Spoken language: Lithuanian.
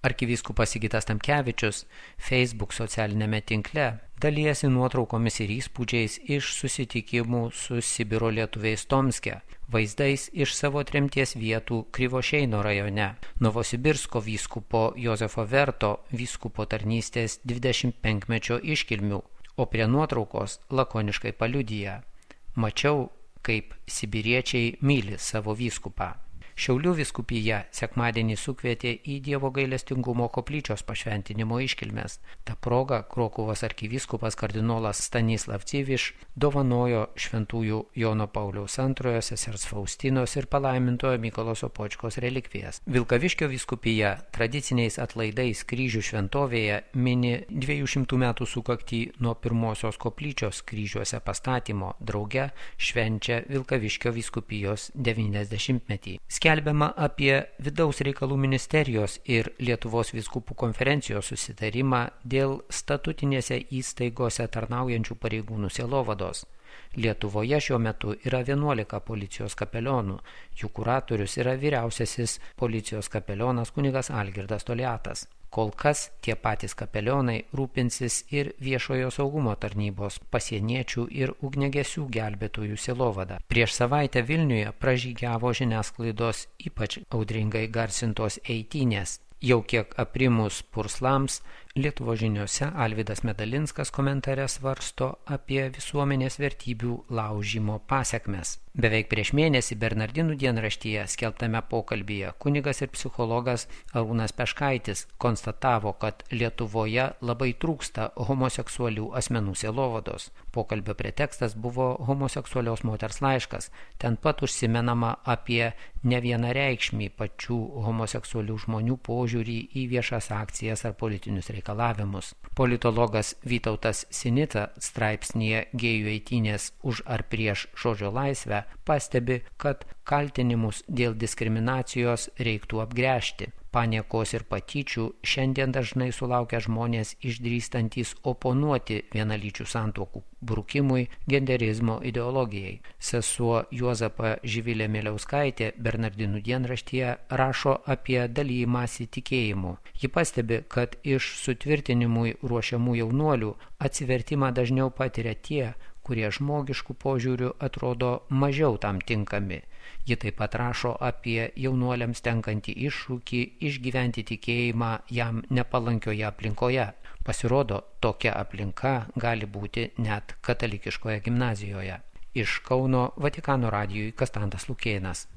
Arkivyskupas Sigitas Tamkevičius Facebook socialinėme tinkle dalijasi nuotraukomis ir įspūdžiais iš susitikimų su Sibiro lietuviais Tomske, vaizdais iš savo tremties vietų Krivošeino rajone, Novosibirsko vyskupo Jozefo Verto vyskupo tarnystės 25-mečio iškilmių, o prie nuotraukos lakoniškai paliudija: mačiau, kaip sibiriečiai myli savo vyskupą. Šiaulių vyskupija sekmadienį sukvietė į Dievo gailestingumo koplyčios pašventinimo iškilmes. Ta proga Krokuvos arkivyskupas kardinolas Stanislav Civiš dovanojo šventųjų Jono Pauliaus II, sesers Faustinos ir palaimintojo Mykolo Sopočkos relikvijas. Vilkaviškio vyskupija tradiciniais atlaidais Kryžių šventovėje mini 200 metų sukaktį nuo pirmosios koplyčios kryžiuose pastatymo, drauge švenčia Vilkaviškio vyskupijos 90-metį. Skelbiama apie Vidaus reikalų ministerijos ir Lietuvos vyskupų konferencijos susitarimą dėl statutinėse įstaigose tarnaujančių pareigūnų sielovados. Lietuvoje šiuo metu yra 11 policijos kapelionų, jų kuratorius yra vyriausiasis policijos kapelionas kunigas Algirdas Toliatas. Kol kas tie patys kapelionai rūpinsis ir viešojo saugumo tarnybos, pasieniečių ir ugniagesių gelbėtojų sielovada. Prieš savaitę Vilniuje pražygiavo žiniasklaidos ypač audringai garsintos eitynės. Jau kiek aprimus purslams, Lietuvos žiniose Alvydas Medalinskas komentare svarsto apie visuomenės vertybių laužymo pasekmes. Beveik prieš mėnesį Bernardinų dienraštyje skelbtame pokalbyje kunigas ir psichologas Arūnas Peškaitis konstatavo, kad Lietuvoje labai trūksta homoseksualių asmenų sielovados. Pokalbio pretekstas buvo homoseksualios moters laiškas. Ten pat užsimenama apie nevienareikšmį pačių homoseksualių žmonių požiūrį į viešas akcijas ar politinius reikalavimus. Politologas Vytautas Sinica straipsnyje Gėjų eitynės už ar prieš žodžio laisvę pastebi, kad kaltinimus dėl diskriminacijos reiktų apgręžti. Paniekos ir patyčių šiandien dažnai sulaukia žmonės išdrįstantys oponuoti vienalyčių santuokų brukimui, genderizmo ideologijai. Sesuo Juozapa Živilė Mieliauskaitė Bernardinų dienraštyje rašo apie dalijimąsi tikėjimu. Ji pastebi, kad iš sutvirtinimui ruošiamų jaunuolių atsivertimą dažniau patiria tie, kurie žmogiškų požiūrių atrodo mažiau tam tinkami. Ji taip pat rašo apie jaunuoliams tenkantį iššūkį išgyventi tikėjimą jam nepalankioje aplinkoje. Pasirodo, tokia aplinka gali būti net katalikiškoje gimnazijoje. Iš Kauno Vatikano radijui Kastantas Lukėnas.